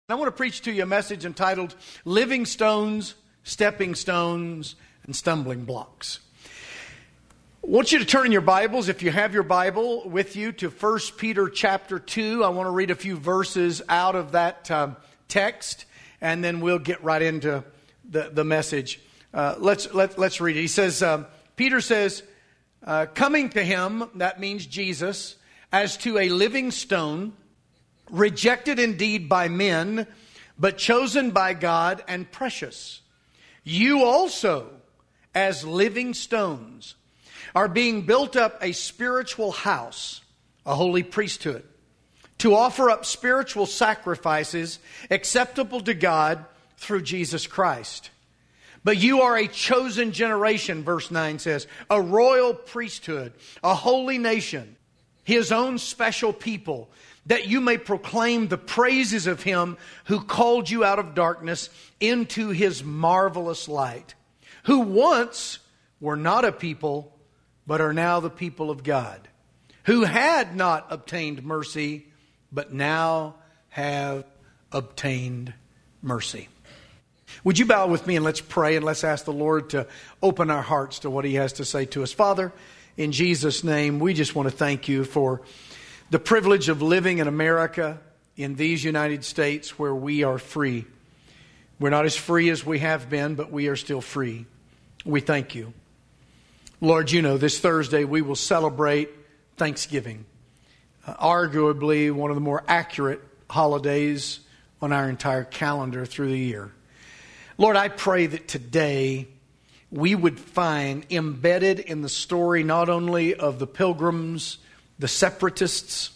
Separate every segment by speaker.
Speaker 1: I want to preach to you a message entitled Living Stones, Stepping Stones, and Stumbling Blocks. I want you to turn in your Bibles, if you have your Bible with you, to 1 Peter chapter 2. I want to read a few verses out of that text, and then we'll get right into the message. Let's read it. He says, Peter says, coming to him, that means Jesus, as to a living stone, rejected indeed by men, but chosen by God and precious. You also, as living stones, are being built up a spiritual house, a holy priesthood, to offer up spiritual sacrifices acceptable to God through Jesus Christ. But you are a chosen generation, verse 9 says, a royal priesthood, a holy nation, His own special people, that you may proclaim the praises of Him who called you out of darkness into His marvelous light, who once were not a people, but are now the people of God, who had not obtained mercy, but now have obtained mercy. Would you bow with me and let's pray and let's ask the Lord to open our hearts to what He has to say to us. Father, in Jesus' name, we just want to thank You for the privilege of living in America, in these United States where we are free. We're not as free as we have been, but we are still free. We thank You. Lord, You know, this Thursday we will celebrate Thanksgiving, arguably one of the more accurate holidays on our entire calendar through the year. Lord, I pray that today we would find embedded in the story not only of the Pilgrims, the Separatists,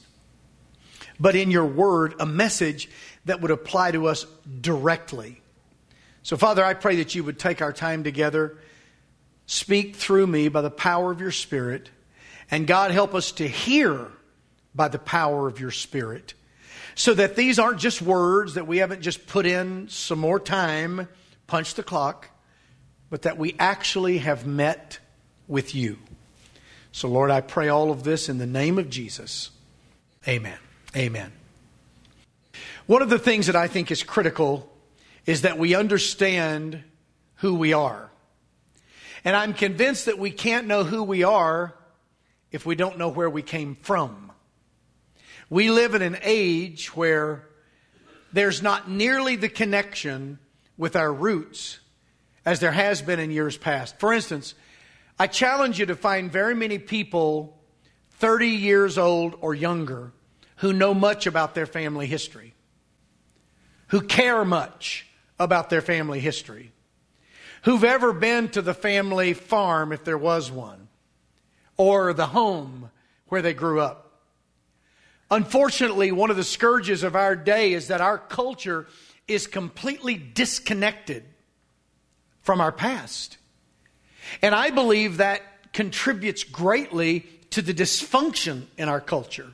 Speaker 1: but in Your Word, a message that would apply to us directly. So, Father, I pray that You would take our time together, speak through me by the power of Your Spirit, and God, help us to hear by the power of Your Spirit, so that these aren't just words that we haven't just put in some more time, punch the clock, but that we actually have met with You. So, Lord, I pray all of this in the name of Jesus. Amen. Amen. One of the things that I think is critical is that we understand who we are. And I'm convinced that we can't know who we are if we don't know where we came from. We live in an age where there's not nearly the connection with our roots as there has been in years past. For instance, I challenge you to find very many people 30 years old or younger who know much about their family history, who care much about their family history, who've ever been to the family farm if there was one, or the home where they grew up. Unfortunately, one of the scourges of our day is that our culture is completely disconnected from our past. And I believe that contributes greatly to the dysfunction in our culture.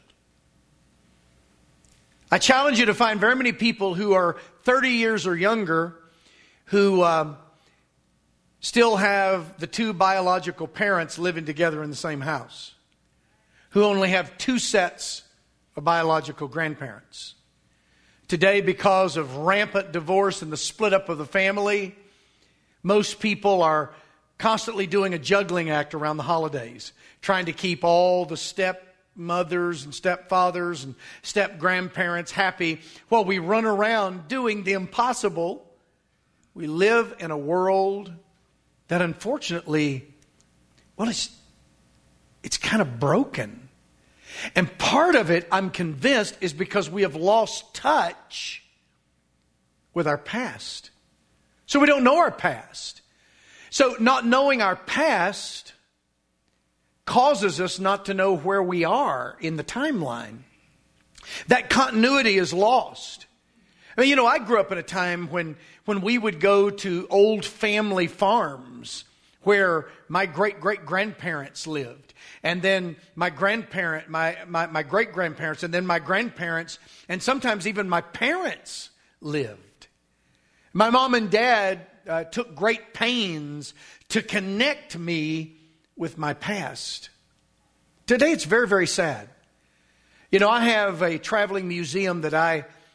Speaker 1: I challenge you to find very many people who are 30 years or younger who still have the two biological parents living together in the same house, who only have two sets of biological grandparents. Today, because of rampant divorce and the split up of the family, most people are constantly doing a juggling act around the holidays, trying to keep all the stepmothers and stepfathers and step-grandparents happy while we run around doing the impossible. We live in a world that unfortunately, well, it's kind of broken. And part of it, I'm convinced, is because we have lost touch with our past. So we don't know our past. So not knowing our past causes us not to know where we are in the timeline. That continuity is lost. I mean, I grew up in a time when we would go to old family farms where my great-great-grandparents lived. And then my great-grandparents, and then my grandparents, and sometimes even my parents lived. My mom and dad took great pains to connect me with my past. Today it's very, very sad. I have a traveling museum that I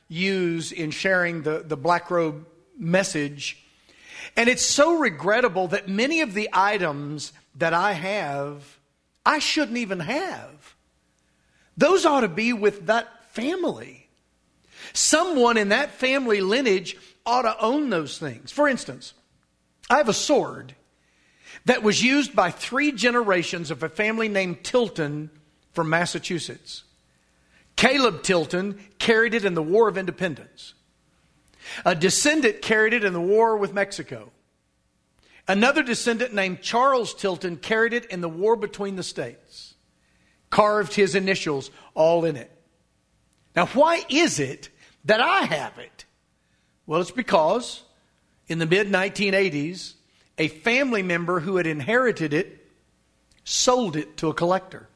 Speaker 1: use in sharing the Black Robe message. And it's so regrettable that many of the items that I have, I shouldn't even have. Those ought to be with that family. Someone in that family lineage ought to own those things. For instance, I have a sword that was used by 3 generations of a family named Tilton from Massachusetts. Caleb Tilton carried it in the War of Independence. A descendant carried it in the war with Mexico. Another descendant named Charles Tilton carried it in the war between the states. Carved his initials all in it. Now, why is it that I have it? Well, it's because in the mid-1980s, a family member who had inherited it sold it to a collector.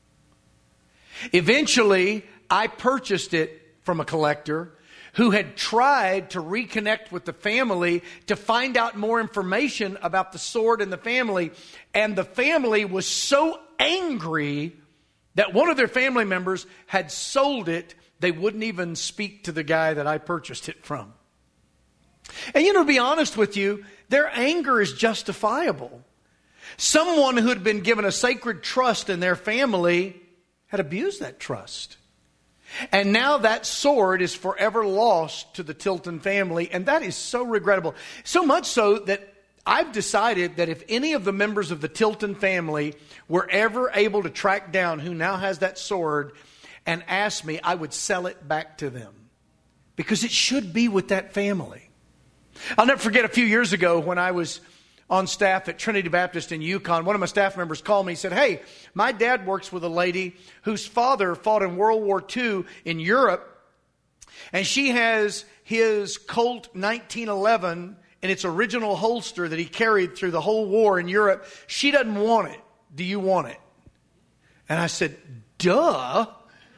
Speaker 1: Eventually, I purchased it from a collector who had tried to reconnect with the family to find out more information about the sword and the family. And the family was so angry that one of their family members had sold it, they wouldn't even speak to the guy that I purchased it from. And to be honest with you, their anger is justifiable. Someone who had been given a sacred trust in their family had abused that trust. And now that sword is forever lost to the Tilton family, and that is so regrettable. So much so that I've decided that if any of the members of the Tilton family were ever able to track down who now has that sword and ask me, I would sell it back to them. Because it should be with that family. I'll never forget a few years ago when I was on staff at Trinity Baptist in Yukon. One of my staff members called me and said, hey, my dad works with a lady whose father fought in World War II in Europe. And she has his Colt 1911 in its original holster that he carried through the whole war in Europe. She doesn't want it. Do you want it? And I said, duh.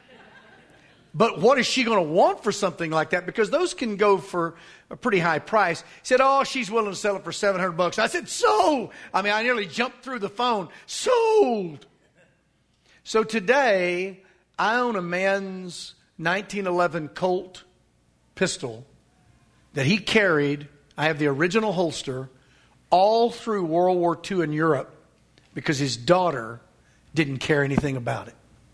Speaker 1: But what is she going to want for something like that? Because those can go for a pretty high price. He said, oh, she's willing to sell it for $700. I said, sold. I nearly jumped through the phone. Sold. So today, I own a man's 1911 Colt pistol that he carried. I have the original holster all through World War II in Europe because his daughter didn't care anything about it.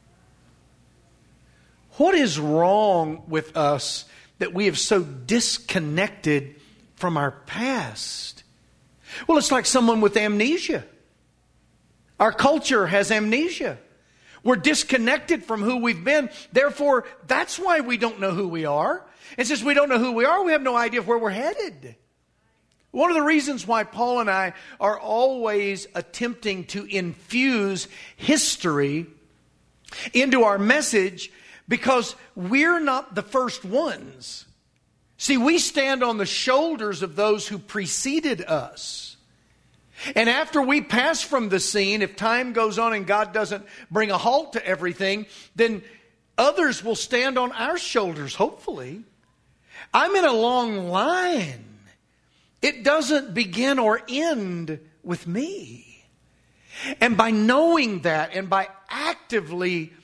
Speaker 1: What is wrong with us that we have so disconnected from our past? Well, it's like someone with amnesia. Our culture has amnesia. We're disconnected from who we've been. Therefore, that's why we don't know who we are. And since we don't know who we are, we have no idea where we're headed. One of the reasons why Paul and I are always attempting to infuse history into our message, because we're not the first ones. See, we stand on the shoulders of those who preceded us. And after we pass from the scene, if time goes on and God doesn't bring a halt to everything, then others will stand on our shoulders, hopefully. I'm in a long line. It doesn't begin or end with me. And by knowing that and by actively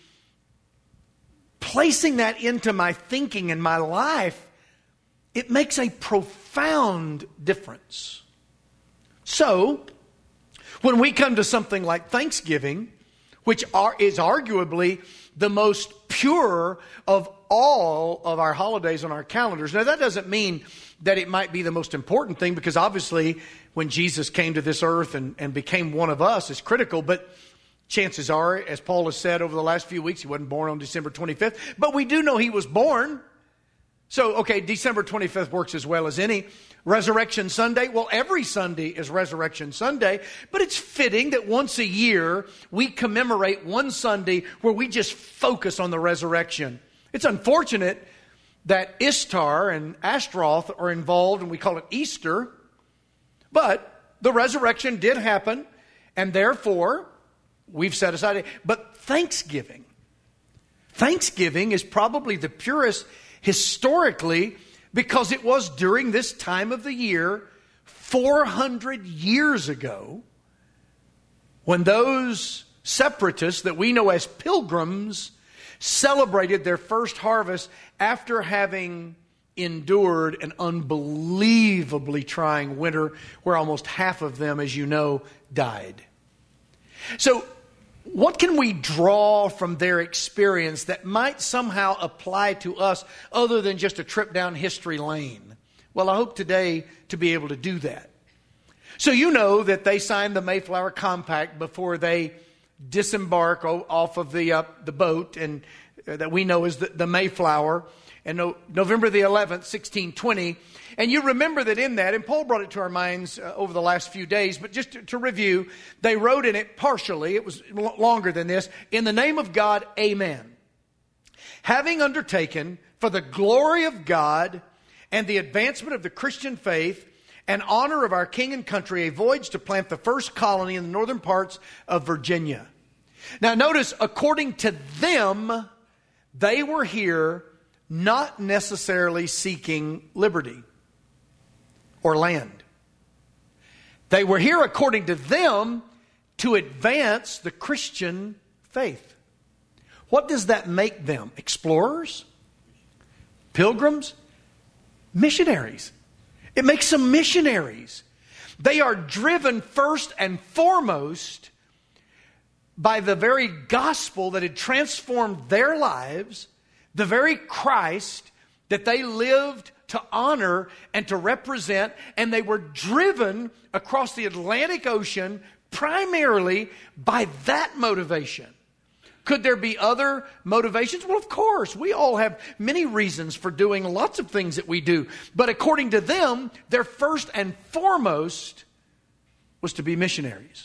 Speaker 1: placing that into my thinking and my life, it makes a profound difference. So, when we come to something like Thanksgiving, which is arguably the most pure of all of our holidays on our calendars. Now, that doesn't mean that it might be the most important thing, because obviously when Jesus came to this earth and became one of us is critical, but chances are, as Paul has said over the last few weeks, he wasn't born on December 25th. But we do know he was born. So, okay, December 25th works as well as any. Resurrection Sunday, well, every Sunday is Resurrection Sunday. But it's fitting that once a year we commemorate one Sunday where we just focus on the resurrection. It's unfortunate that Ishtar and Ashtaroth are involved, and we call it Easter. But the resurrection did happen, and therefore we've set aside it. But Thanksgiving is probably the purest historically, because it was during this time of the year 400 years ago when those separatists that we know as pilgrims celebrated their first harvest after having endured an unbelievably trying winter where almost half of them, as you know, died. So, what can we draw from their experience that might somehow apply to us other than just a trip down history lane? Well, I hope today to be able to do that. So you know that they signed the Mayflower Compact before they disembark off of the boat, and that we know as the Mayflower, and November the 11th, 1620. And you remember that in that, and Paul brought it to our minds over the last few days, but just to review, they wrote in it partially, it was longer than this, in the name of God, amen. Having undertaken for the glory of God and the advancement of the Christian faith and honor of our king and country, a voyage to plant the first colony in the northern parts of Virginia. Now notice, according to them, they were here not necessarily seeking liberty or land. They were here, according to them, to advance the Christian faith. What does that make them? Explorers? Pilgrims? Missionaries. It makes them missionaries. They are driven first and foremost by the very gospel that had transformed their lives, the very Christ that they lived to honor and to represent, and they were driven across the Atlantic Ocean primarily by that motivation. Could there be other motivations? Well, of course. We all have many reasons for doing lots of things that we do. But according to them, their first and foremost was to be missionaries.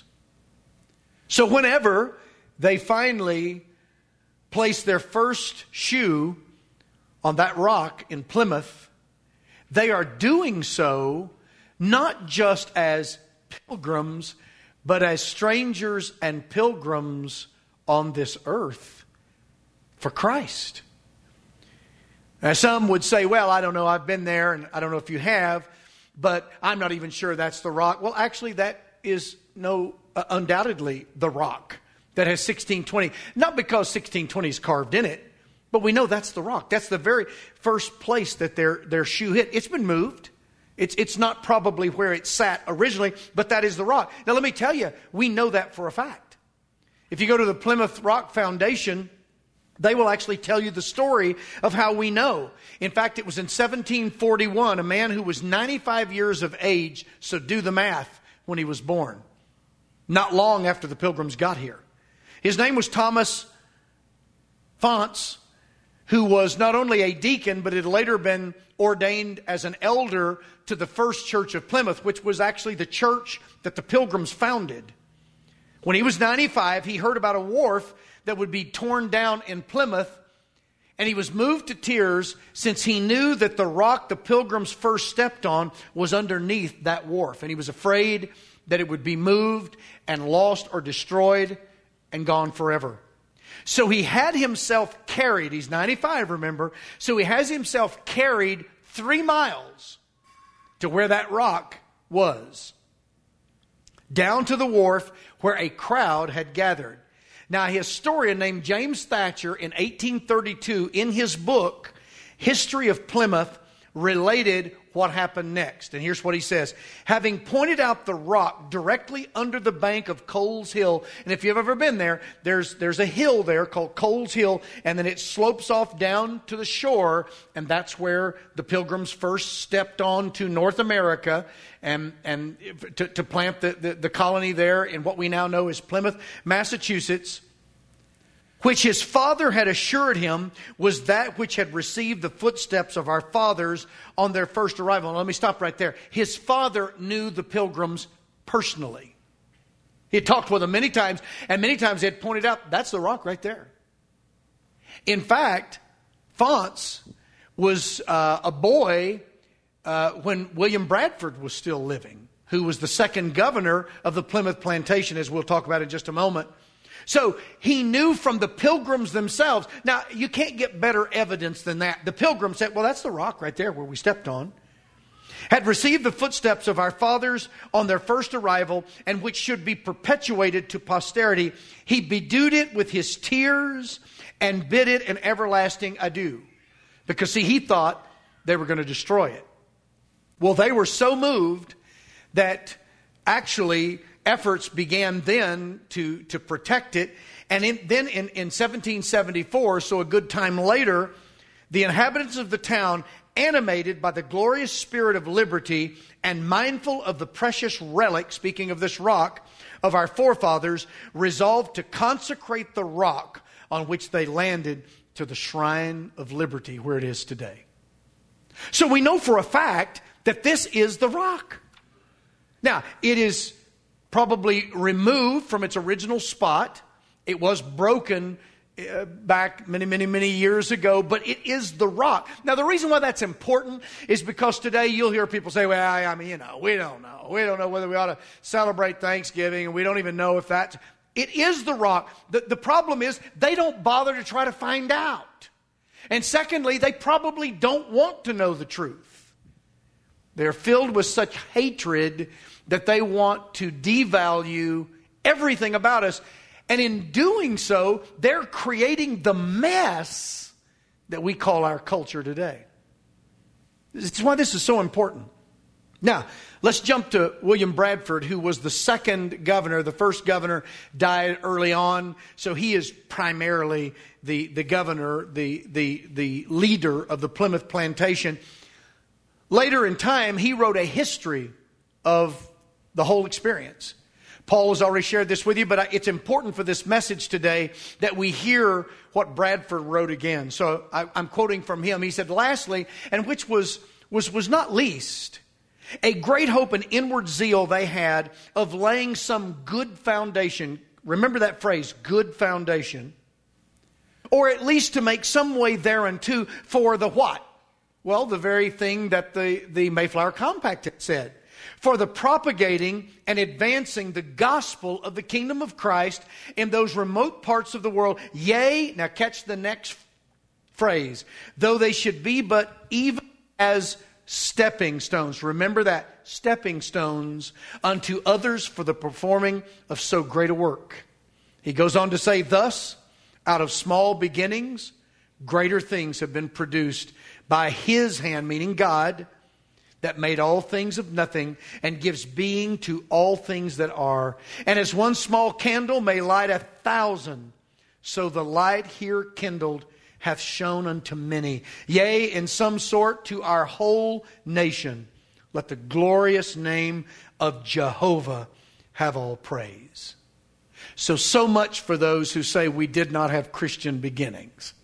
Speaker 1: So whenever they finally placed their first shoe on that rock in Plymouth, they are doing so not just as pilgrims, but as strangers and pilgrims on this earth for Christ. Now, some would say, well, I don't know, I've been there, and I don't know if you have, but I'm not even sure that's the rock. Well, actually, that is undoubtedly the rock that has 1620. Not because 1620 is carved in it, but we know that's the rock. That's the very first place that their shoe hit. It's been moved. It's not probably where it sat originally, but that is the rock. Now, let me tell you, we know that for a fact. If you go to the Plymouth Rock Foundation, they will actually tell you the story of how we know. In fact, it was in 1741, a man who was 95 years of age, so do the math, when he was born. Not long after the Pilgrims got here. His name was Thomas Fonts, who was not only a deacon, but had later been ordained as an elder to the First Church of Plymouth, which was actually the church that the Pilgrims founded. When he was 95, he heard about a wharf that would be torn down in Plymouth, and he was moved to tears since he knew that the rock the Pilgrims first stepped on was underneath that wharf. And he was afraid that it would be moved and lost or destroyed and gone forever. So he had himself carried, he's 95, remember, so he has himself carried 3 miles to where that rock was, down to the wharf where a crowd had gathered. Now, a historian named James Thatcher in 1832, in his book, History of Plymouth, related what happened next. And here's what he says. Having pointed out the rock directly under the bank of Coles Hill, and if you've ever been there, there's a hill there called Coles Hill, and then it slopes off down to the shore, and that's where the Pilgrims first stepped on to North America and to plant the colony there in what we now know as Plymouth, Massachusetts, which his father had assured him was that which had received the footsteps of our fathers on their first arrival. Now, let me stop right there. His father knew the Pilgrims personally. He had talked with them many times, and many times he had pointed out, that's the rock right there. In fact, Fonts was a boy when William Bradford was still living, who was the second governor of the Plymouth Plantation, as we'll talk about in just a moment. So he knew from the Pilgrims themselves. Now, you can't get better evidence than that. The Pilgrims said, well, that's the rock right there where we stepped on. Had received the footsteps of our fathers on their first arrival, and which should be perpetuated to posterity. He bedewed it with his tears and bid it an everlasting adieu. Because, see, he thought they were going to destroy it. Well, they were so moved that actually efforts began then to protect it. And then in 1774, so a good time later, the inhabitants of the town, animated by the glorious spirit of liberty and mindful of the precious relic, speaking of this rock, of our forefathers, resolved to consecrate the rock on which they landed to the shrine of liberty where it is today. So we know for a fact that this is the rock. Now, it is probably removed from its original spot. It was broken back many years ago, but it is the rock. Now, the reason why that's important is because today you'll hear people say, well, I mean, we don't know. We don't know whether we ought to celebrate Thanksgiving, and we don't even know if that's... It is the rock. The problem is they don't bother to try to find out. And secondly, they probably don't want to know the truth. They're filled with such hatred that they want to devalue everything about us. And in doing so, they're creating the mess that we call our culture today. It's why this is so important. Now, let's jump to William Bradford, who was the second governor. The first governor died early on, so he is primarily the governor, the leader of the Plymouth Plantation. Later in time, he wrote a history of the whole experience. Paul has already shared this with you, but it's important for this message today that we hear what Bradford wrote again. So I'm quoting from him. He said, lastly, and which was not least, a great hope and inward zeal they had of laying some good foundation. Remember that phrase, good foundation. Or at least to make some way thereunto for the what? Well, the very thing that the Mayflower Compact had said. For the propagating and advancing the gospel of the kingdom of Christ in those remote parts of the world. Yea, now catch the next phrase, though they should be but even as stepping stones. Remember that, stepping stones unto others for the performing of so great a work. He goes on to say, thus, out of small beginnings, greater things have been produced by His hand, meaning God, that made all things of nothing and gives being to all things that are. And as one small candle may light 1,000, so the light here kindled hath shone unto many. Yea, in some sort to our whole nation. Let the glorious name of Jehovah have all praise. So much for those who say we did not have Christian beginnings.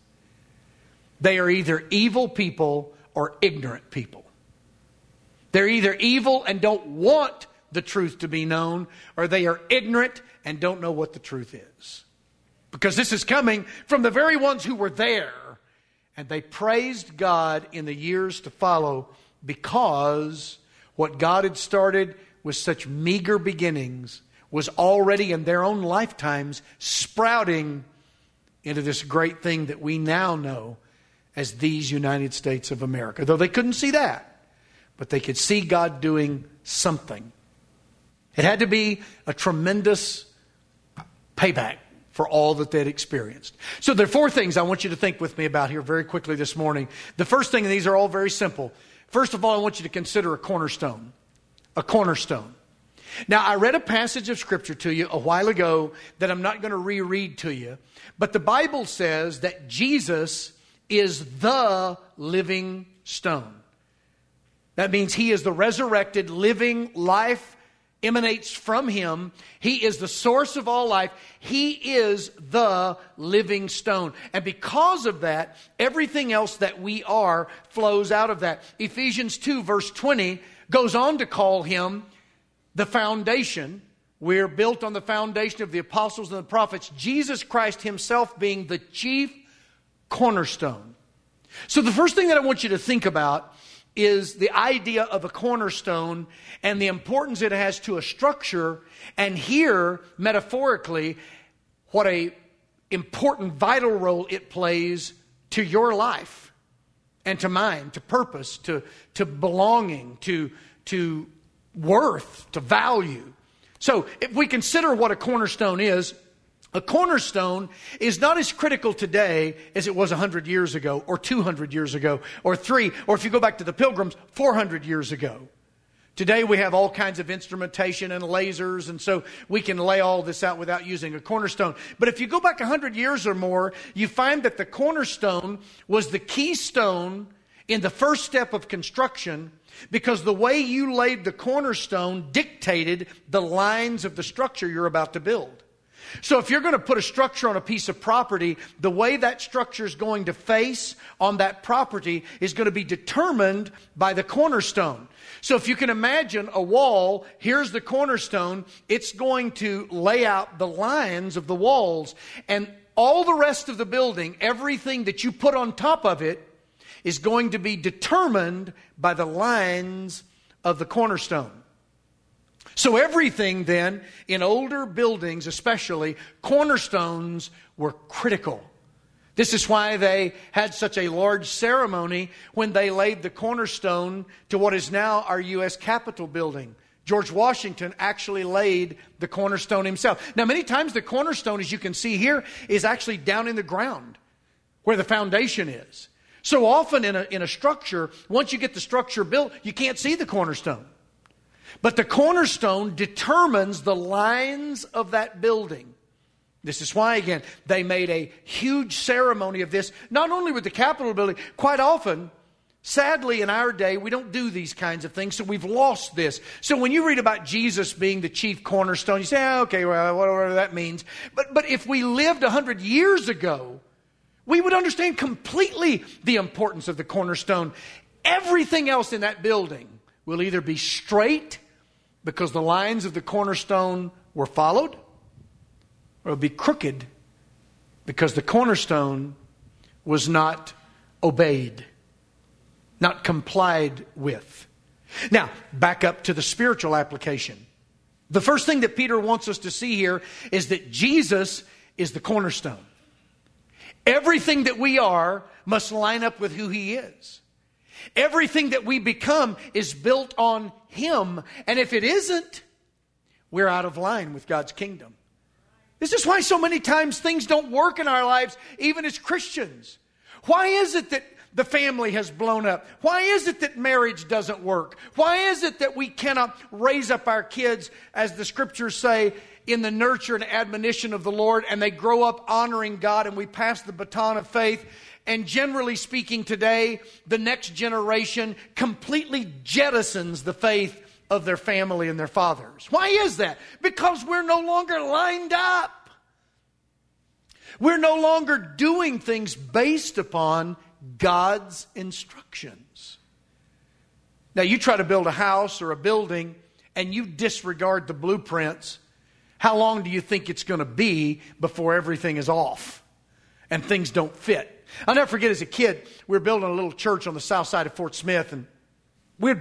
Speaker 1: They are either evil people or ignorant people. They're either evil and don't want the truth to be known, or they are ignorant and don't know what the truth is. Because this is coming from the very ones who were there, and they praised God in the years to follow because what God had started with such meager beginnings was already in their own lifetimes sprouting into this great thing that we now know as these United States of America. Though they couldn't see that. But they could see God doing something. It had to be a tremendous payback for all that they'd experienced. So there are four things I want you to think with me about here very quickly this morning. The first thing, and these are all very simple. First of all, I want you to consider a cornerstone. A cornerstone. Now, I read a passage of Scripture to you a while ago that I'm not going to reread to you. But the Bible says that Jesus is the living stone. That means He is the resurrected, living life emanates from Him. He is the source of all life. He is the living stone. And because of that, everything else that we are flows out of that. Ephesians 2 verse 20 goes on to call Him the foundation. We're built on the foundation of the apostles and the prophets. Jesus Christ Himself being the chief cornerstone. So the first thing that I want you to think about is the idea of a cornerstone and the importance it has to a structure, and here, metaphorically, what a important, vital role it plays to your life and to mine, to purpose, to belonging, to worth, to value. So if we consider what a cornerstone is, A cornerstone is not as critical today as it was 100 years ago, or 200 years ago, or 3, or if you go back to the Pilgrims, 400 years ago. Today we have all kinds of instrumentation and lasers, and so we can lay all this out without using a cornerstone. But if you go back 100 years or more, you find that the cornerstone was the keystone in the first step of construction, because the way you laid the cornerstone dictated the lines of the structure you're about to build. So if you're going to put a structure on a piece of property, the way that structure is going to face on that property is going to be determined by the cornerstone. So if you can imagine a wall, here's the cornerstone, it's going to lay out the lines of the walls. And all the rest of the building, everything that you put on top of it, is going to be determined by the lines of the cornerstone. So everything then, in older buildings especially, cornerstones were critical. This is why they had such a large ceremony when they laid the cornerstone to what is now our U.S. Capitol building. George Washington actually laid the cornerstone himself. Now, many times the cornerstone, as you can see here, is actually down in the ground where the foundation is. So often in a structure, once you get the structure built, you can't see the cornerstone. But the cornerstone determines the lines of that building. This is why, again, they made a huge ceremony of this, not only with the Capitol building. Quite often, sadly in our day, we don't do these kinds of things, so we've lost this. So when you read about Jesus being the chief cornerstone, you say, okay, well, whatever that means. But if we lived 100 years ago, we would understand completely the importance of the cornerstone. Everything else in that building will either be straight because the lines of the cornerstone were followed, or it'll be crooked because the cornerstone was not obeyed, not complied with. Now, back up to the spiritual application. The first thing that Peter wants us to see here is that Jesus is the cornerstone. Everything that we are must line up with who He is. Everything that we become is built on Him. And if it isn't, we're out of line with God's kingdom. This is why so many times things don't work in our lives, even as Christians. Why is it that the family has blown up? Why is it that marriage doesn't work? Why is it that we cannot raise up our kids, as the scriptures say, in the nurture and admonition of the Lord, and they grow up honoring God, and we pass the baton of faith? And generally speaking today, the next generation completely jettisons the faith of their family and their fathers. Why is that? Because we're no longer lined up. We're no longer doing things based upon God's instructions. Now, you try to build a house or a building and you disregard the blueprints. How long do you think it's going to be before everything is off and things don't fit? I'll never forget, as a kid, we were building a little church on the south side of Fort Smith, and we'd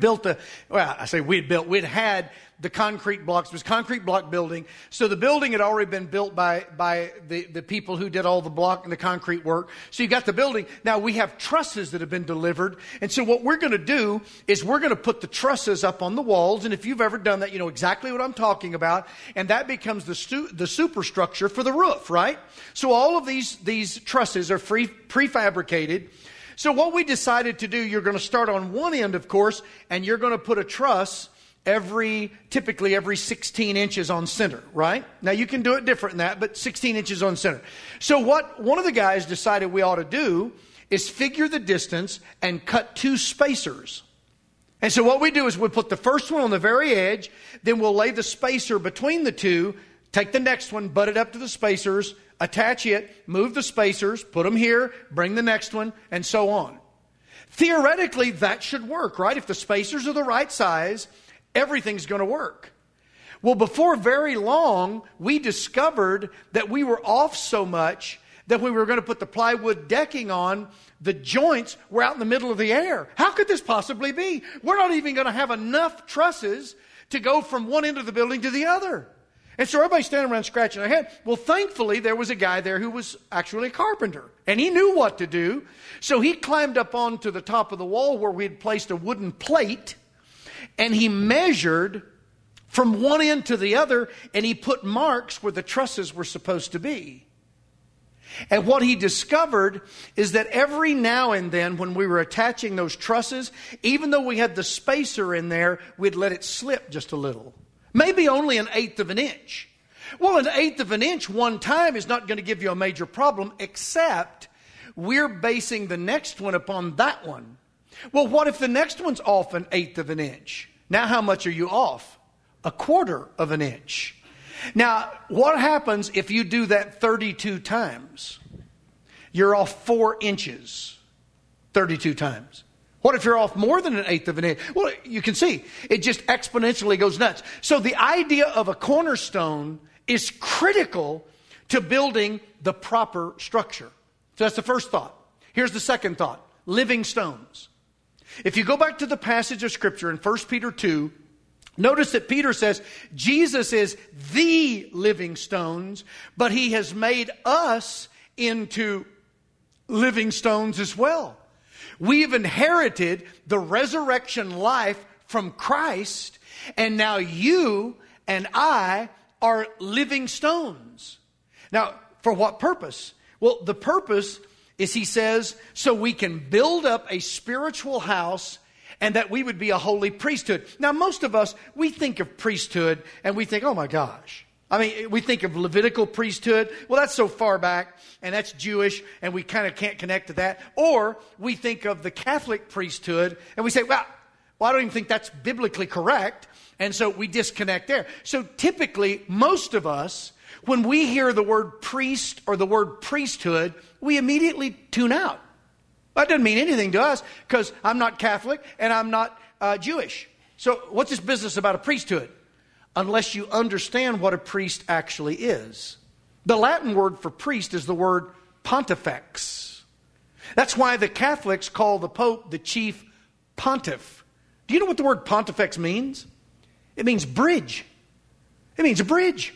Speaker 1: had the concrete blocks. It was a concrete block building. So the building had already been built by the people who did all the block and the concrete work. So you got the building. Now we have trusses that have been delivered. And so what we're going to do is we're going to put the trusses up on the walls. And if you've ever done that, you know exactly what I'm talking about. And that becomes the superstructure for the roof, right? So all of these trusses are prefabricated. So what we decided to do, you're going to start on one end, of course, and you're going to put a truss typically every 16 inches on center, right? Now you can do it different than that, but 16 inches on center. So what one of the guys decided we ought to do is figure the distance and cut 2 spacers. And so what we do is we put the first one on the very edge, then we'll lay the spacer between the 2, take the next one, butt it up to the spacers, attach it, move the spacers, put them here, bring the next one, and so on. Theoretically, that should work, right? If the spacers are the right size, everything's going to work. Well, before very long, we discovered that we were off so much that when we were going to put the plywood decking on, the joints were out in the middle of the air. How could this possibly be? We're not even going to have enough trusses to go from one end of the building to the other. And so everybody's standing around scratching their head. Well, thankfully, there was a guy there who was actually a carpenter. And he knew what to do. So he climbed up onto the top of the wall where we had placed a wooden plate. And he measured from one end to the other, and he put marks where the trusses were supposed to be. And what he discovered is that every now and then when we were attaching those trusses, even though we had the spacer in there, we'd let it slip just a little. Maybe only 1/8 of an inch. Well, 1/8 of an inch one time is not going to give you a major problem, except we're basing the next one upon that one. Well, what if the next one's off 1/8 of an inch? Now how much are you off? 1/4 of an inch. Now, what happens if you do that 32 times? You're off 4 inches 32 times. What if you're off more than 1/8 of an inch? Well, you can see it just exponentially goes nuts. So the idea of a cornerstone is critical to building the proper structure. So that's the first thought. Here's the second thought. Living stones. If you go back to the passage of Scripture in 1 Peter 2, notice that Peter says, Jesus is the living stones, but he has made us into living stones as well. We've inherited the resurrection life from Christ, and now you and I are living stones. Now, for what purpose? Well, the purpose is, he says, so we can build up a spiritual house and that we would be a holy priesthood. Now, most of us, we think of priesthood and we think, oh my gosh. I mean, we think of Levitical priesthood. Well, that's so far back and that's Jewish and we kind of can't connect to that. Or we think of the Catholic priesthood and we say, well, I don't even think that's biblically correct. And so we disconnect there. So typically, most of us, when we hear the word priest or the word priesthood, we immediately tune out. That doesn't mean anything to us because I'm not Catholic and I'm not Jewish. So what's this business about a priesthood? Unless you understand what a priest actually is. The Latin word for priest is the word pontifex. That's why the Catholics call the Pope the chief pontiff. Do you know what the word pontifex means? It means bridge. It means a bridge.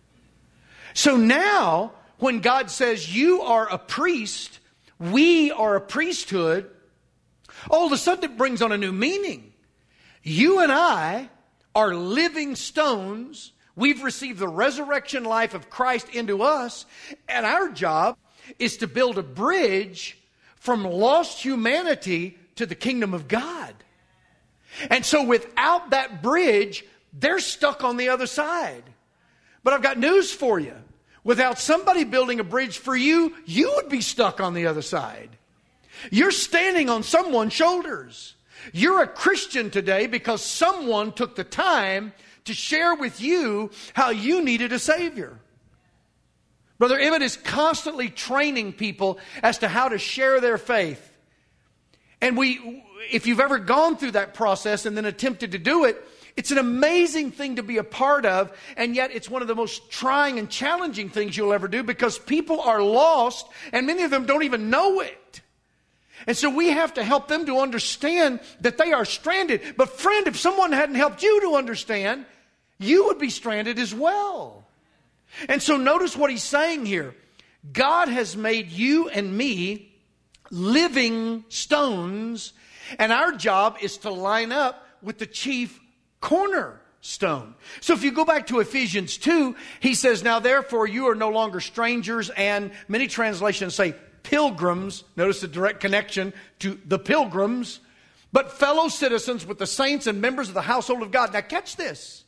Speaker 1: So now, when God says you are a priest, we are a priesthood, all of a sudden it brings on a new meaning. You and I are living stones. We've received the resurrection life of Christ into us, and our job is to build a bridge from lost humanity to the kingdom of God. And so without that bridge, they're stuck on the other side. But I've got news for you. Without somebody building a bridge for you, you would be stuck on the other side. You're standing on someone's shoulders. You're a Christian today because someone took the time to share with you how you needed a Savior. Brother Emmett is constantly training people as to how to share their faith. And if you've ever gone through that process and then attempted to do it, it's an amazing thing to be a part of, and yet it's one of the most trying and challenging things you'll ever do because people are lost and many of them don't even know it. And so we have to help them to understand that they are stranded. But friend, if someone hadn't helped you to understand, you would be stranded as well. And so notice what he's saying here. God has made you and me living stones, and our job is to line up with the chief cornerstone. So if you go back to Ephesians 2, he says, now therefore you are no longer strangers, and many translations say pilgrims. Notice the direct connection to the pilgrims, but fellow citizens with the saints and members of the household of God. Now catch this.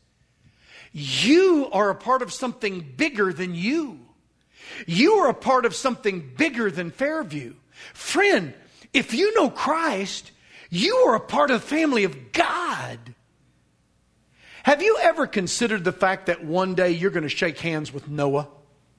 Speaker 1: You are a part of something bigger than you. You are a part of something bigger than Fairview. Friend, if you know Christ, you are a part of the family of God. Have you ever considered the fact that one day you're going to shake hands with Noah?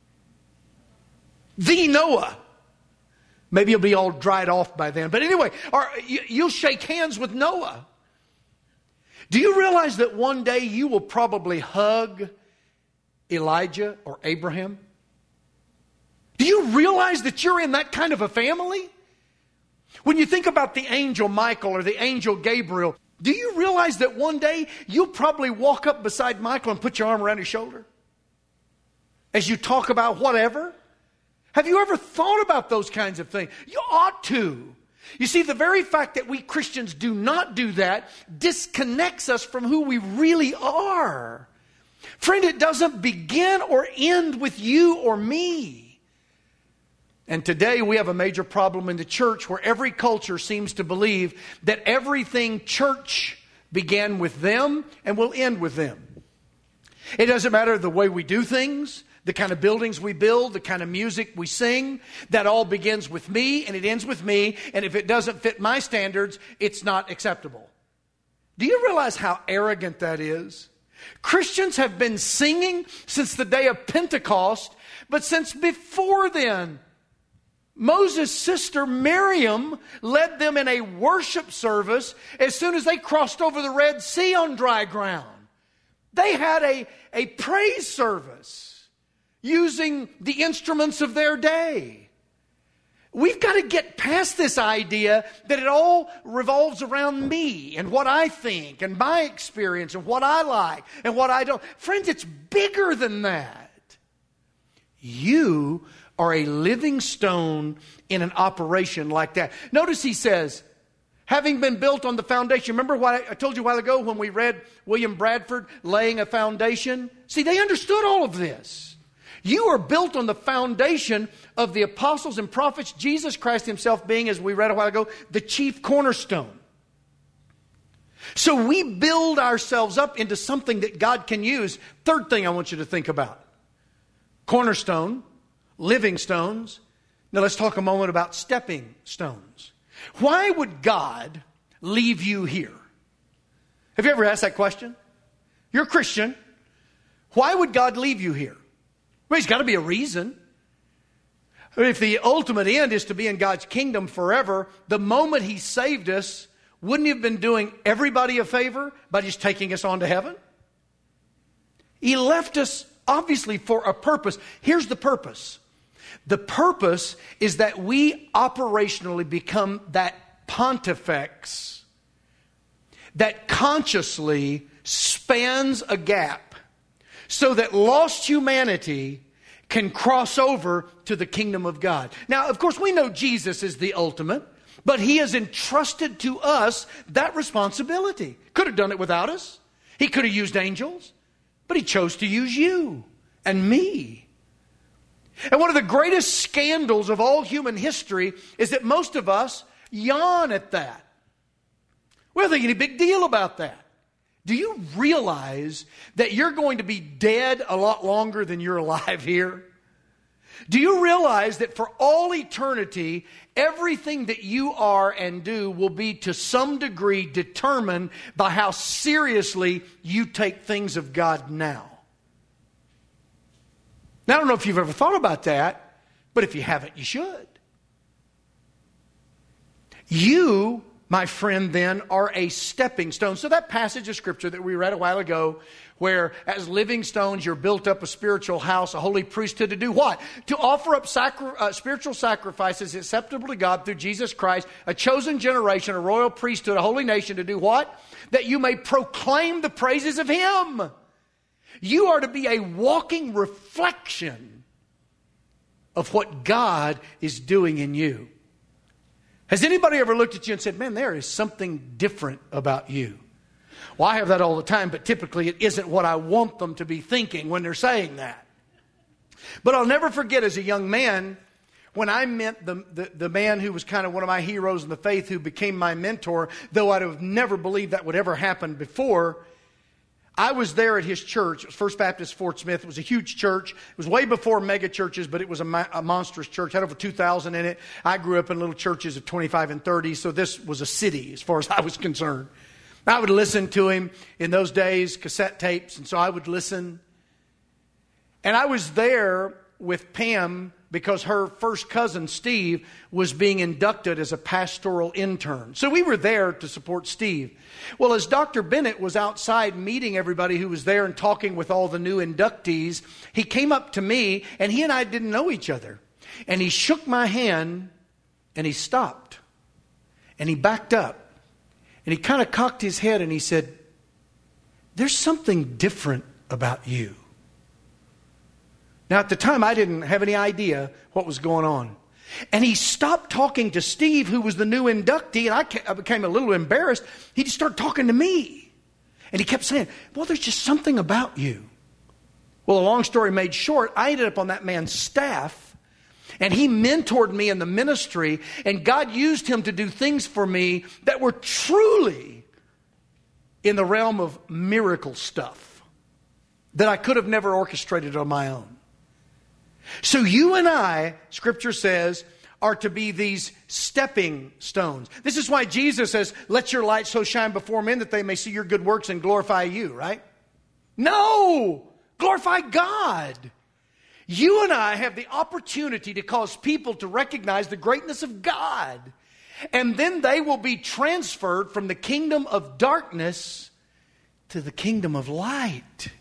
Speaker 1: The Noah. Maybe you'll be all dried off by then. But anyway, you'll shake hands with Noah. Do you realize that one day you will probably hug Elijah or Abraham? Do you realize that you're in that kind of a family? When you think about the angel Michael or the angel Gabriel, do you realize that one day you'll probably walk up beside Michael and put your arm around his shoulder as you talk about whatever? Have you ever thought about those kinds of things? You ought to. You see, the very fact that we Christians do not do that disconnects us from who we really are. Friend, it doesn't begin or end with you or me. And today we have a major problem in the church where every culture seems to believe that everything church began with them and will end with them. It doesn't matter the way we do things, the kind of buildings we build, the kind of music we sing. That all begins with me and it ends with me. And if it doesn't fit my standards, it's not acceptable. Do you realize how arrogant that is? Christians have been singing since the day of Pentecost, but since before then. Moses' sister Miriam led them in a worship service as soon as they crossed over the Red Sea on dry ground. They had a praise service using the instruments of their day. We've got to get past this idea that it all revolves around me and what I think and my experience and what I like and what I don't. Friends, it's bigger than that. You are a living stone in an operation like that. Notice he says, having been built on the foundation. Remember what I told you a while ago when we read William Bradford laying a foundation? See, they understood all of this. You are built on the foundation of the apostles and prophets, Jesus Christ himself being, as we read a while ago, the chief cornerstone. So we build ourselves up into something that God can use. Third thing I want you to think about. Cornerstone, living stones. Now let's talk a moment about stepping stones. Why would God leave you here? Have you ever asked that question? You're a Christian. Why would God leave you here? Well, he's got to be a reason. If the ultimate end is to be in God's kingdom forever, the moment he saved us, wouldn't he have been doing everybody a favor by just taking us on to heaven? He left us obviously for a purpose. Here's the purpose. The purpose is that we operationally become that pontifex that consciously spans a gap so that lost humanity can cross over to the kingdom of God. Now, of course, we know Jesus is the ultimate, but he has entrusted to us that responsibility. Could have done it without us. He could have used angels, but he chose to use you and me. And one of the greatest scandals of all human history is that most of us yawn at that. We don't think any big deal about that. Do you realize that you're going to be dead a lot longer than you're alive here? Do you realize that for all eternity, everything that you are and do will be to some degree determined by how seriously you take things of God now? Now, I don't know if you've ever thought about that, but if you haven't, you should. You, my friend, then, are a stepping stone. So that passage of Scripture that we read a while ago, where as living stones you're built up a spiritual house, a holy priesthood to do what? To offer up spiritual sacrifices acceptable to God through Jesus Christ, a chosen generation, a royal priesthood, a holy nation to do what? That you may proclaim the praises of Him. You are to be a walking reflection of what God is doing in you. Has anybody ever looked at you and said, man, there is something different about you? Well, I have that all the time, but typically it isn't what I want them to be thinking when they're saying that. But I'll never forget as a young man, when I met the man who was kind of one of my heroes in the faith, who became my mentor, though I'd have never believed that would ever happen before. I was there at his church. It was First Baptist Fort Smith. It was a huge church. It was way before mega churches, but it was a monstrous church. It had over 2,000 in it. I grew up in little churches of 25 and 30, so this was a city as far as I was concerned. I would listen to him in those days, cassette tapes, and so I would listen. And I was there with Pam because her first cousin, Steve, was being inducted as a pastoral intern. So we were there to support Steve. Well, as Dr. Bennett was outside meeting everybody who was there and talking with all the new inductees, he came up to me, and he and I didn't know each other. And he shook my hand, and he stopped. And he backed up. And he kind of cocked his head, and he said, "There's something different about you." Now, at the time, I didn't have any idea what was going on. And he stopped talking to Steve, who was the new inductee, and I became a little embarrassed. He just started talking to me. And he kept saying, well, there's just something about you. Well, a long story made short, I ended up on that man's staff, and he mentored me in the ministry, and God used him to do things for me that were truly in the realm of miracle stuff that I could have never orchestrated on my own. So you and I, Scripture says, are to be these stepping stones. This is why Jesus says, let your light so shine before men that they may see your good works and glorify you, right? No! Glorify God. You and I have the opportunity to cause people to recognize the greatness of God. And then they will be transferred from the kingdom of darkness to the kingdom of light.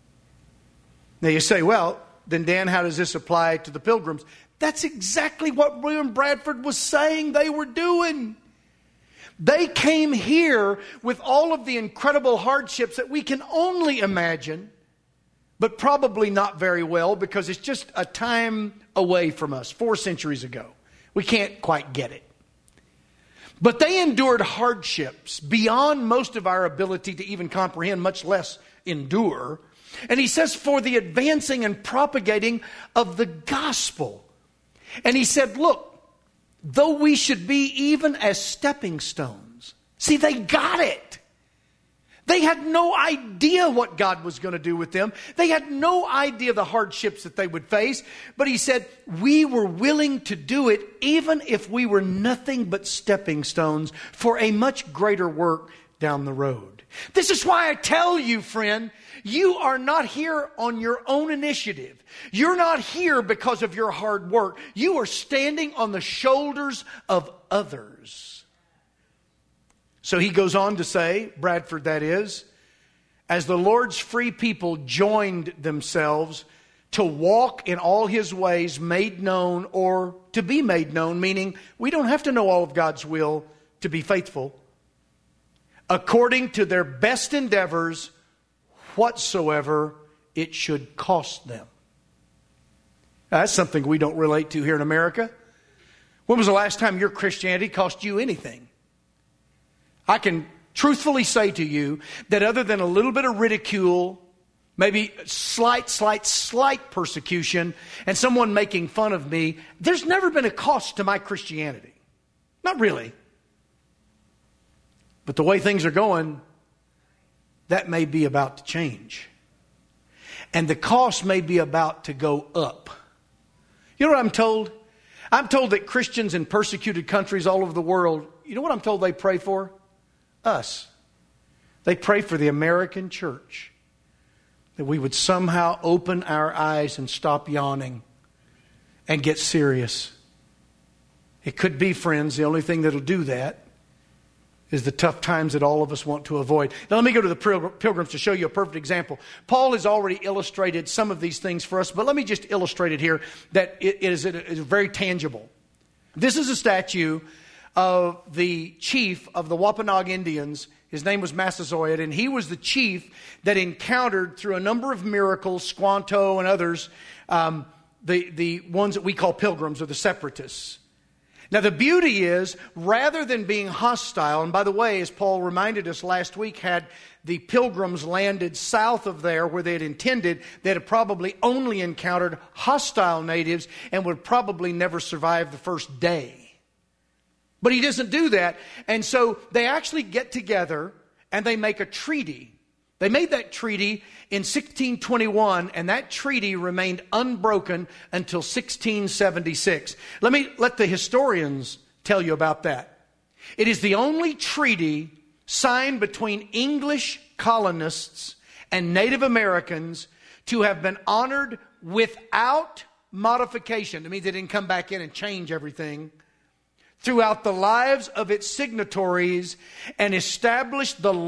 Speaker 1: Now you say, well, then Dan, how does this apply to the Pilgrims? That's exactly what William Bradford was saying they were doing. They came here with all of the incredible hardships that we can only imagine, but probably not very well because it's just a time away from us, 4 centuries ago. We can't quite get it. But they endured hardships beyond most of our ability to even comprehend, much less endure. And he says, for the advancing and propagating of the gospel. And he said, look, though we should be even as stepping stones. See, they got it. They had no idea what God was going to do with them. They had no idea the hardships that they would face. But he said, we were willing to do it even if we were nothing but stepping stones for a much greater work down the road. This is why I tell you, friend, you are not here on your own initiative. You're not here because of your hard work. You are standing on the shoulders of others. So he goes on to say, Bradford that is, as the Lord's free people joined themselves to walk in all his ways made known or to be made known, meaning we don't have to know all of God's will to be faithful, according to their best endeavors, whatsoever it should cost them. Now, that's something we don't relate to here in America. When was the last time your Christianity cost you anything? I can truthfully say to you that other than a little bit of ridicule, maybe slight persecution, and someone making fun of me, there's never been a cost to my Christianity. Not really. But the way things are going, that may be about to change. And the cost may be about to go up. You know what I'm told? I'm told that Christians in persecuted countries all over the world, you know what I'm told they pray for? Us. They pray for the American church. That we would somehow open our eyes and stop yawning and get serious. It could be, friends, the only thing that'll do that is the tough times that all of us want to avoid. Now let me go to the Pilgrims to show you a perfect example. Paul has already illustrated some of these things for us, but let me just illustrate it here that it is very tangible. This is a statue of the chief of the Wampanoag Indians. His name was Massasoit, and he was the chief that encountered through a number of miracles, Squanto and others, the ones that we call pilgrims or the separatists. Now the beauty is, rather than being hostile, and by the way, as Paul reminded us last week, had the pilgrims landed south of there where they had intended, they'd have probably only encountered hostile natives and would probably never survive the first day. But he doesn't do that. And so they actually get together and they make a treaty. They made that treaty in 1621, and that treaty remained unbroken until 1676. Let the historians tell you about that. It is the only treaty signed between English colonists and Native Americans to have been honored without modification. That means they didn't come back in and change everything. Throughout the lives of its signatories, and established the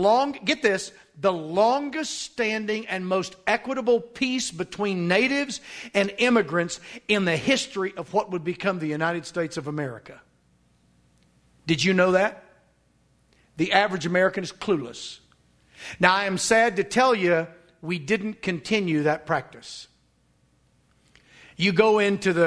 Speaker 1: longest standing and most equitable peace between natives and immigrants in the history of what would become the United States of America. Did you know that? The average American is clueless. Now, I am sad to tell you, we didn't continue that practice. You go into the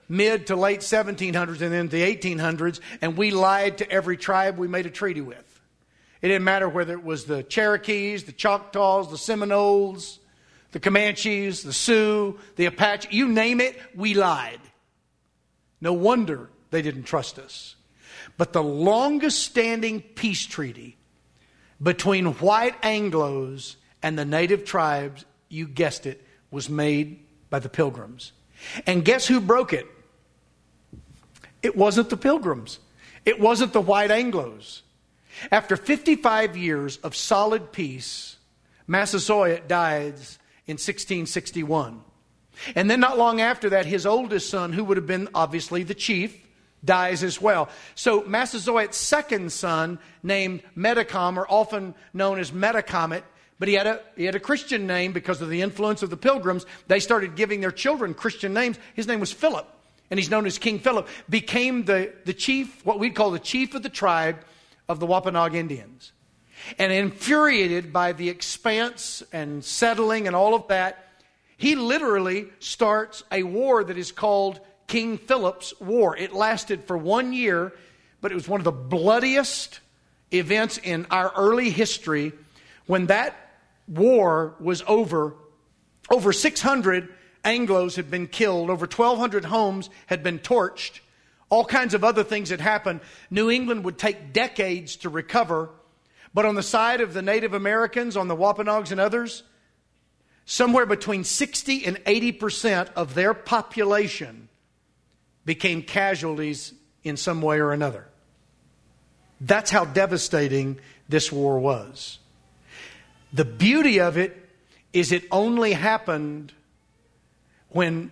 Speaker 1: mid to late 1700s and then the 1800s, and we lied to every tribe we made a treaty with. It didn't matter whether it was the Cherokees, the Choctaws, the Seminoles, the Comanches, the Sioux, the Apache, you name it, we lied. No wonder they didn't trust us. But the longest standing peace treaty between white Anglos and the native tribes, you guessed it, was made by the Pilgrims. And guess who broke it? It wasn't the Pilgrims. It wasn't the white Anglos. After 55 years of solid peace, Massasoit dies in 1661. And then not long after that, his oldest son, who would have been obviously the chief, dies as well. So Massasoit's second son, named Metacom, or often known as Metacomet, but he had a Christian name because of the influence of the Pilgrims. They started giving their children Christian names. His name was Philip, and he's known as King Philip. Became the chief, what we'd call the chief of the tribe of the Wampanoag Indians. And infuriated by the expanse and settling and all of that, he literally starts a war that is called King Philip's War. It lasted for 1 year, but it was one of the bloodiest events in our early history. When that war was over 600 Anglos had been killed, over 1,200 homes had been torched, all kinds of other things had happened. New England would take decades to recover, but on the side of the Native Americans, on the Wampanoags and others, somewhere between 60 and 80% of their population became casualties in some way or another. That's how devastating this war was. The beauty of it is it only happened when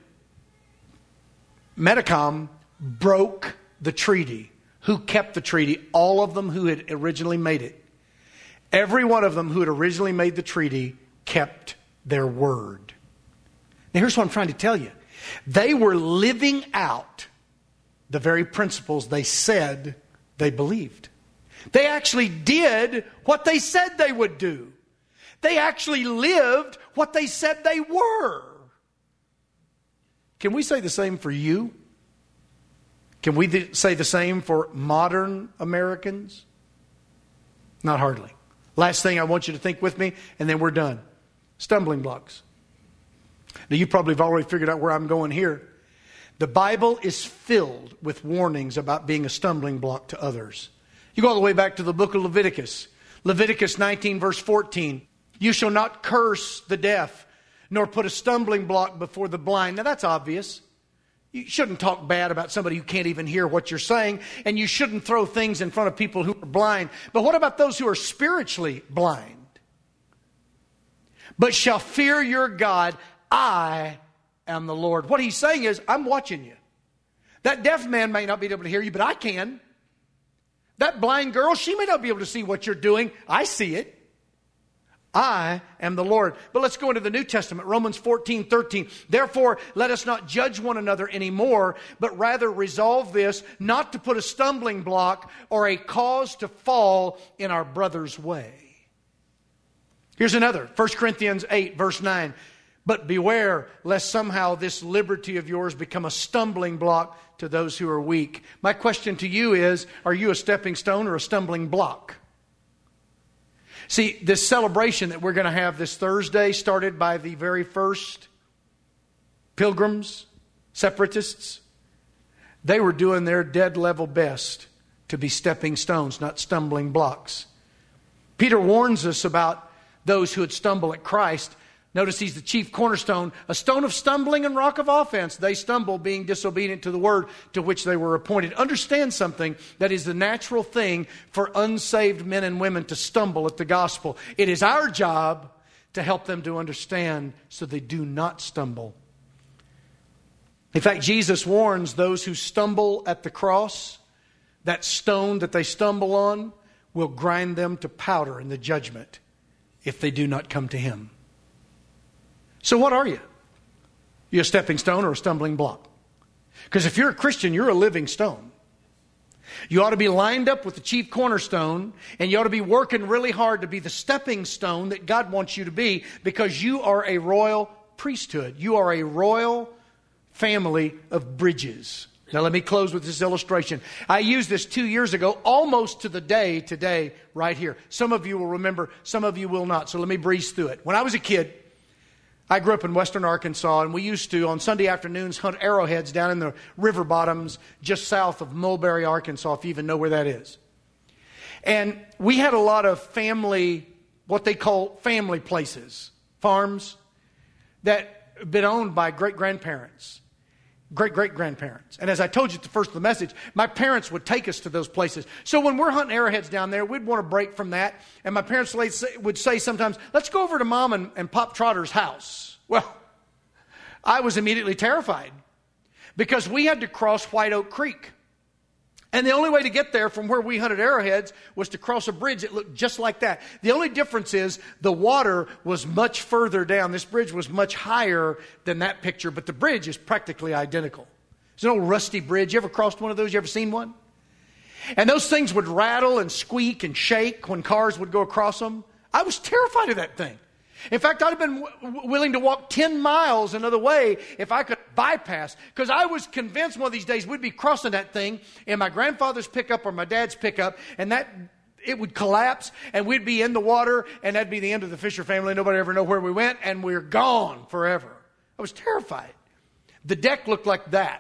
Speaker 1: Metacom broke the treaty. Who kept the treaty? All of them who had originally made it. Every one of them who had originally made the treaty kept their word. Now here's what I'm trying to tell you. They were living out the very principles they said they believed. They actually did what they said they would do. They actually lived what they said they were. Can we say the same for you? Can we say the same for modern Americans? Not hardly. Last thing I want you to think with me, and then we're done. Stumbling blocks. Now you probably have already figured out where I'm going here. The Bible is filled with warnings about being a stumbling block to others. You go all the way back to the book of Leviticus. Leviticus 19 verse 14. You shall not curse the deaf, nor put a stumbling block before the blind. Now that's obvious. You shouldn't talk bad about somebody who can't even hear what you're saying, and you shouldn't throw things in front of people who are blind. But what about those who are spiritually blind? But shall fear your God, I am the Lord. What he's saying is, I'm watching you. That deaf man may not be able to hear you, but I can. That blind girl, she may not be able to see what you're doing. I see it. I am the Lord. But let's go into the New Testament, Romans 14:13. Therefore, let us not judge one another anymore, but rather resolve this, not to put a stumbling block or a cause to fall in our brother's way. Here's another, 1 Corinthians 8, verse 9. But beware, lest somehow this liberty of yours become a stumbling block to those who are weak. My question to you is, are you a stepping stone or a stumbling block? See, this celebration that we're going to have this Thursday, started by the very first Pilgrims, separatists, they were doing their dead level best to be stepping stones, not stumbling blocks. Peter warns us about those who would stumble at Christ. Notice he's the chief cornerstone, a stone of stumbling and rock of offense. They stumble being disobedient to the word to which they were appointed. Understand something, that is the natural thing for unsaved men and women to stumble at the gospel. It is our job to help them to understand so they do not stumble. In fact, Jesus warns those who stumble at the cross, that stone that they stumble on will grind them to powder in the judgment if they do not come to him. So what are you? You a stepping stone or a stumbling block? Because if you're a Christian, you're a living stone. You ought to be lined up with the chief cornerstone, and you ought to be working really hard to be the stepping stone that God wants you to be, because you are a royal priesthood. You are a royal family of bridges. Now let me close with this illustration. I used this 2 years ago, almost to the day today, right here. Some of you will remember, some of you will not. So let me breeze through it. When I was a kid, I grew up in western Arkansas, and we used to, on Sunday afternoons, hunt arrowheads down in the river bottoms just south of Mulberry, Arkansas, if you even know where that is. And we had a lot of family, what they call family places, farms, that had been owned by great-grandparents, great-great-grandparents. And as I told you at the first of the message, my parents would take us to those places. So when we're hunting arrowheads down there, we'd want to break from that. And my parents would say sometimes, let's go over to Mom and Pop Trotter's house. Well, I was immediately terrified because we had to cross White Oak Creek. And the only way to get there from where we hunted arrowheads was to cross a bridge that looked just like that. The only difference is the water was much further down. This bridge was much higher than that picture, but the bridge is practically identical. It's an old rusty bridge. You ever crossed one of those? You ever seen one? And those things would rattle and squeak and shake when cars would go across them. I was terrified of that thing. In fact, I'd have been willing to walk 10 miles another way if I could bypass, because I was convinced one of these days we'd be crossing that thing in my grandfather's pickup or my dad's pickup, and that it would collapse, and we'd be in the water, and that'd be the end of the Fisher family. Nobody ever know where we went, and we're gone forever. I was terrified. The deck looked like that.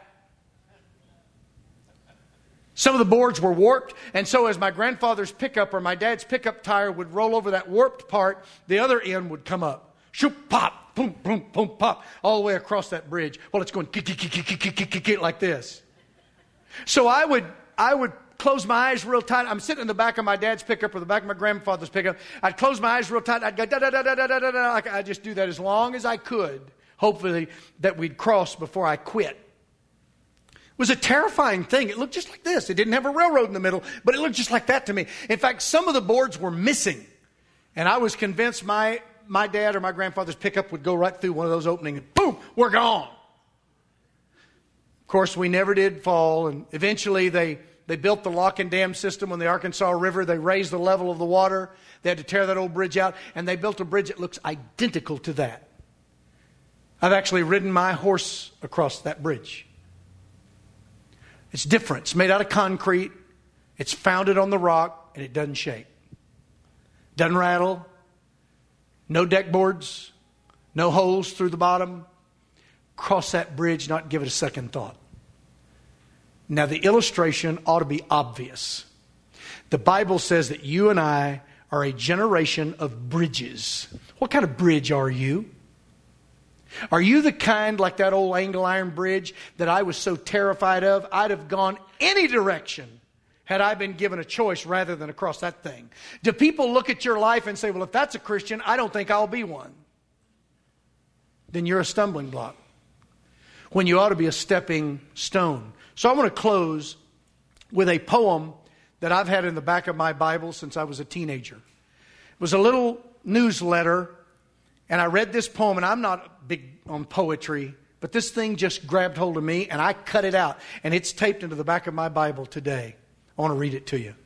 Speaker 1: Some of the boards were warped, and so as my grandfather's pickup or my dad's pickup tire would roll over that warped part, the other end would come up. Shoop, pop, boom, boom, boom, pop, all the way across that bridge. Well, it's going like this. So I would close my eyes real tight. I'm sitting in the back of my dad's pickup or the back of my grandfather's pickup. I'd close my eyes real tight. I'd go da-da-da-da-da-da-da. I'd just do that as long as I could, hopefully that we'd cross before I quit. It was a terrifying thing. It looked just like this. It didn't have a railroad in the middle, but it looked just like that to me. In fact, some of the boards were missing. And I was convinced my dad or my grandfather's pickup would go right through one of those openings. And boom, we're gone. Of course, we never did fall. And eventually they built the lock and dam system on the Arkansas River. They raised the level of the water. They had to tear that old bridge out. And they built a bridge that looks identical to that. I've actually ridden my horse across that bridge. It's different. It's made out of concrete. It's founded on the rock, and it doesn't shake. Doesn't rattle. No deck boards. No holes through the bottom. Cross that bridge, not give it a second thought. Now, the illustration ought to be obvious. The Bible says that you and I are a generation of bridges. What kind of bridge are you? Are you the kind like that old angle iron bridge that I was so terrified of? I'd have gone any direction had I been given a choice rather than across that thing. Do people look at your life and say, well, if that's a Christian, I don't think I'll be one? Then you're a stumbling block when you ought to be a stepping stone. So I want to close with a poem that I've had in the back of my Bible since I was a teenager. It was a little newsletter. And I read this poem, and I'm not big on poetry, but this thing just grabbed hold of me, and I cut it out. And it's taped into the back of my Bible today. I want to read it to you.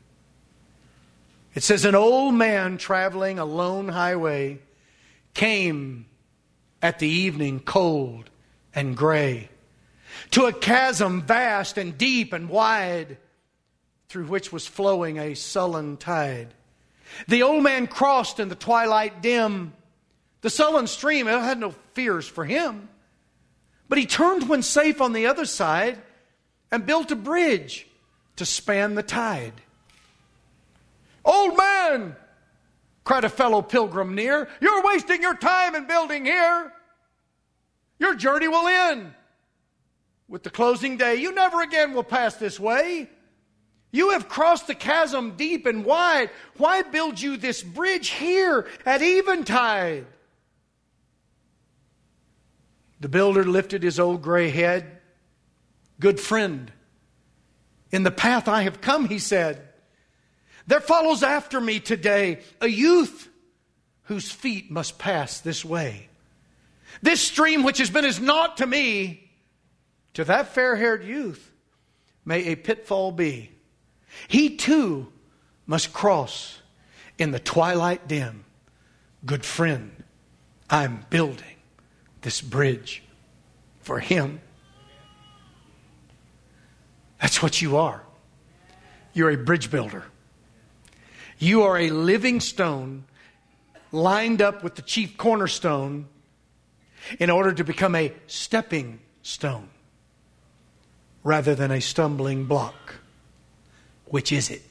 Speaker 1: It says, an old man traveling a lone highway came at the evening cold and gray to a chasm vast and deep and wide through which was flowing a sullen tide. The old man crossed in the twilight dim. The sullen stream had no fears for him. But he turned when safe on the other side and built a bridge to span the tide. Old man, cried a fellow pilgrim near, you're wasting your time in building here. Your journey will end with the closing day. You never again will pass this way. You have crossed the chasm deep and wide. Why build you this bridge here at eventide? The builder lifted his old gray head. Good friend, in the path I have come, he said, there follows after me today a youth whose feet must pass this way. This stream which has been as naught to me, to that fair-haired youth may a pitfall be. He too must cross in the twilight dim. Good friend, I'm building this bridge for him. That's what you are. You're a bridge builder. You are a living stone lined up with the chief cornerstone in order to become a stepping stone rather than a stumbling block. Which is it?